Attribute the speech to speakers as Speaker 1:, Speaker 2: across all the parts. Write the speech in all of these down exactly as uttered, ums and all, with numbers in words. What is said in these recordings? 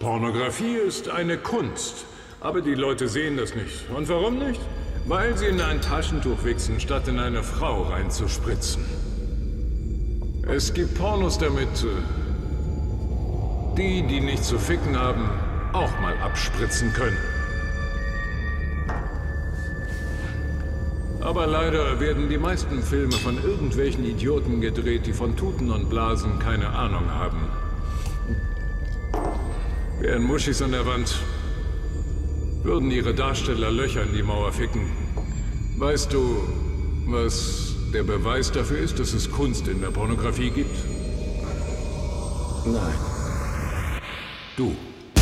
Speaker 1: Pornografie ist eine Kunst, aber die Leute sehen das nicht. Und warum nicht? Weil sie in ein Taschentuch wichsen, statt in eine Frau reinzuspritzen. Es gibt Pornos, damit äh, die, die nicht zu ficken haben, auch mal abspritzen können. Aber leider werden die meisten Filme von irgendwelchen Idioten gedreht, die von Tuten und Blasen keine Ahnung haben. Wären Muschis an der Wand, würden ihre Darsteller Löcher in die Mauer ficken. Weißt du, was der Beweis dafür ist, dass es Kunst in der Pornografie gibt?
Speaker 2: Nein.
Speaker 1: Du.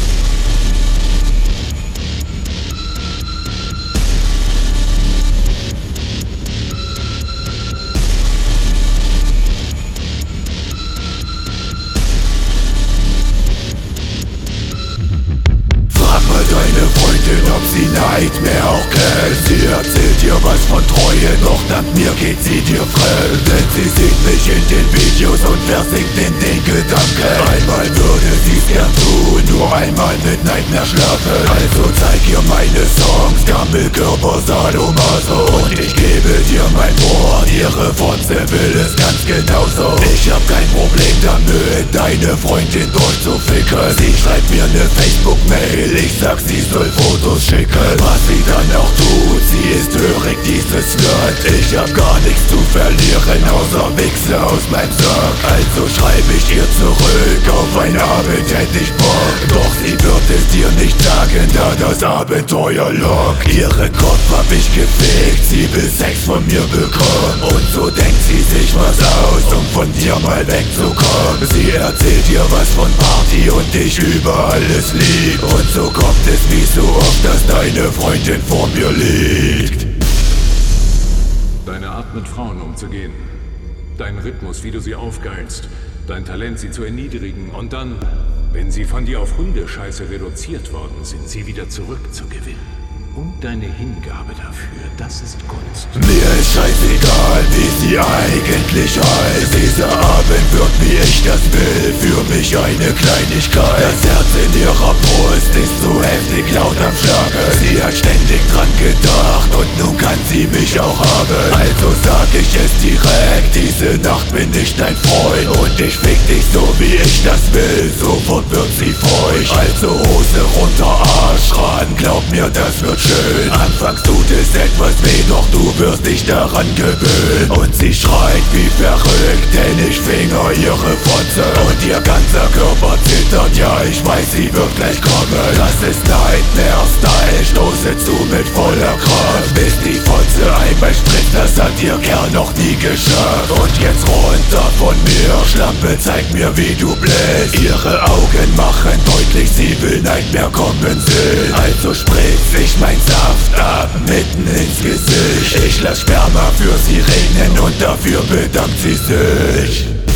Speaker 2: Deine Freundin, ob sie Neid mehr auch kennt. Sie erzählt dir was von Treue, doch dank mir geht sie dir fremd. Denn sie sieht mich in den Videos und versinkt in den Gedanken. Einmal würde sie's gern tun, nur einmal mit Neid mehr schlafen. Also zeig ihr meine Songs, Gammelkörper, Sadomaso. Und ich gebe dir mein Wort, ihre Fotze will es ganz genauso. Ich hab kein Problem damit, deine Freundin durchzuficken. Sie schreibt mir ne Facebook-Mail, ich sag, sie soll Fotos schicken. Was sie dann auch tut, sie ist hörig, dieses Slut. Ich hab gar nichts zu verlieren, außer Wichse aus meinem Sack. Also schreib ich ihr zurück, auf ein Abend hätte ich Bock. Doch sie wird es dir nicht sagen, da das Abenteuer lockt. Ihre Kopf hab ich gefickt, sie will Sex von mir bekommen. Und so denkt sie sich was aus, um von dir mal wegzukommen. Sie erzählt dir was von Party und dich über alles liebt. Und so kommt es wie so oft, dass deine Freundin vor mir liegt.
Speaker 1: Deine Art, mit Frauen umzugehen. Dein Rhythmus, wie du sie aufgeilst. Dein Talent, sie zu erniedrigen. Und dann, wenn sie von dir auf Hundescheiße reduziert worden sind, sie wieder zurückzugewinnen. Und deine Hingabe dafür, das ist Kunst.
Speaker 2: Mir ist scheißegal, wie sie eigentlich heißt. Dieser Abend wird, wie ich das will, für mich eine Kleinigkeit. Das Herz in ihrer Brust ist so heftig laut am Schlagen. Sie hat ständig dran gedacht und nun kann sie mich auch haben. Also sag ich es direkt, diese Nacht bin ich dein Freund. Und ich fick dich so, wie ich das will, sofort wird sie feucht. Also Hose runter, Arsch ran, glaub mir, das wird schön. Anfangs tut es etwas weh, doch du wirst dich daran gewöhnen. Und sie schreit wie verrückt, denn ich finger ihre Fotze. Und ihr ganzer Körper zittert, ja ich weiß, sie wird gleich kommen. Das ist Nightmare-Style, stoße zu mit voller Kraft. Bis die Fotze einmal spritzt, das hat ihr Kerl noch nie geschafft. Und jetzt runter von mir, Schlampe, zeig mir wie du bläst. Ihre Augen machen deutlich, sie will Nightmare kommen sehen. Also spritz ich mein Saft ab, mitten ins Gesicht. Ich lass Sperma für sie regnen und dafür bedankt sie sich.